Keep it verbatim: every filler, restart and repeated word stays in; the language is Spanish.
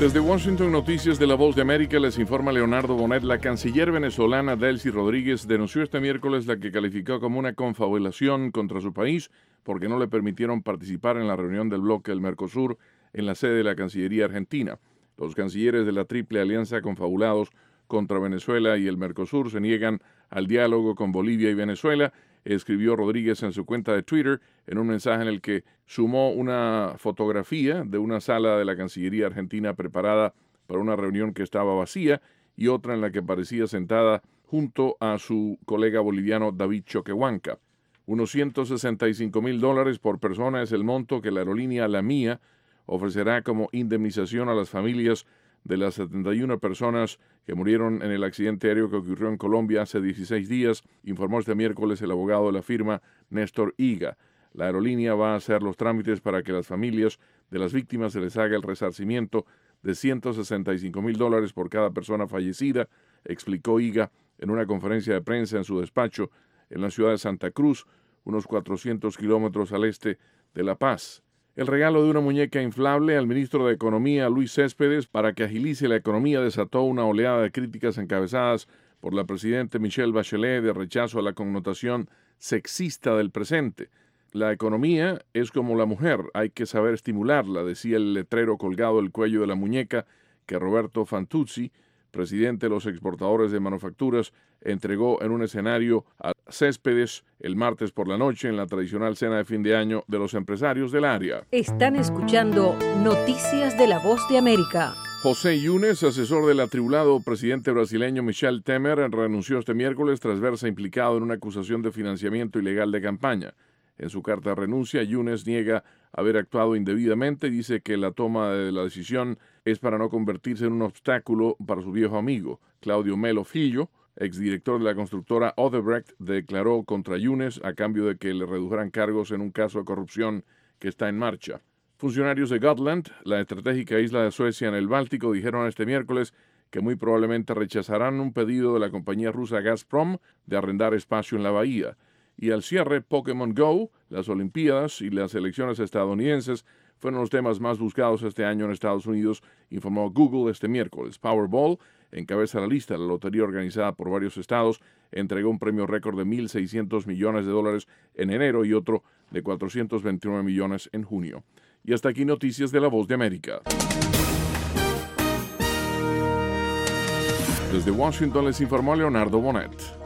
Desde Washington, Noticias de la Voz de América, les informa Leonardo Bonet. La canciller venezolana Delcy Rodríguez denunció este miércoles la que calificó como una confabulación contra su país porque no le permitieron participar en la reunión del bloque del Mercosur en la sede de la Cancillería Argentina. Los cancilleres de la Triple Alianza confabulados contra Venezuela y el Mercosur se niegan al diálogo con Bolivia y Venezuela, escribió Rodríguez en su cuenta de Twitter en un mensaje en el que sumó una fotografía de una sala de la Cancillería Argentina preparada para una reunión que estaba vacía y otra en la que parecía sentada junto a su colega boliviano David Choquehuanca. Unos ciento sesenta y cinco mil dólares por persona es el monto que la aerolínea La Mía ofrecerá como indemnización a las familias de las setenta y una personas que murieron en el accidente aéreo que ocurrió en Colombia hace dieciséis días, informó este miércoles el abogado de la firma, Néstor Higa. La aerolínea va a hacer los trámites para que las familias de las víctimas se les haga el resarcimiento de ciento sesenta y cinco mil dólares por cada persona fallecida, explicó Higa en una conferencia de prensa en su despacho en la ciudad de Santa Cruz, unos cuatrocientos kilómetros al este de La Paz. El regalo de una muñeca inflable al ministro de Economía, Luis Céspedes, para que agilice la economía, desató una oleada de críticas encabezadas por la presidenta Michelle Bachelet de rechazo a la connotación sexista del presente. La economía es como la mujer, hay que saber estimularla, decía el letrero colgado del cuello de la muñeca que Roberto Fantuzzi, presidente de los exportadores de manufacturas, entregó en un escenario a Céspedes el martes por la noche en la tradicional cena de fin de año de los empresarios del área. Están escuchando Noticias de la Voz de América. José Yunes, asesor del atribulado presidente brasileño Michel Temer, renunció este miércoles tras verse implicado en una acusación de financiamiento ilegal de campaña. En su carta de renuncia, Yunes niega haber actuado indebidamente y dice que la toma de la decisión es para no convertirse en un obstáculo para su viejo amigo. Claudio Melo Filho, exdirector de la constructora Odebrecht, declaró contra Yunes a cambio de que le redujeran cargos en un caso de corrupción que está en marcha. Funcionarios de Gotland, la estratégica isla de Suecia en el Báltico, dijeron este miércoles que muy probablemente rechazarán un pedido de la compañía rusa Gazprom de arrendar espacio en la bahía. Y al cierre, Pokémon Go, las Olimpiadas y las elecciones estadounidenses fueron los temas más buscados este año en Estados Unidos, informó Google este miércoles. Powerball encabeza la lista. La lotería organizada por varios estados entregó un premio récord de mil seiscientos millones de dólares en enero y otro de cuatrocientos veintinueve millones en junio. Y hasta aquí Noticias de la Voz de América. Desde Washington les informó Leonardo Bonet.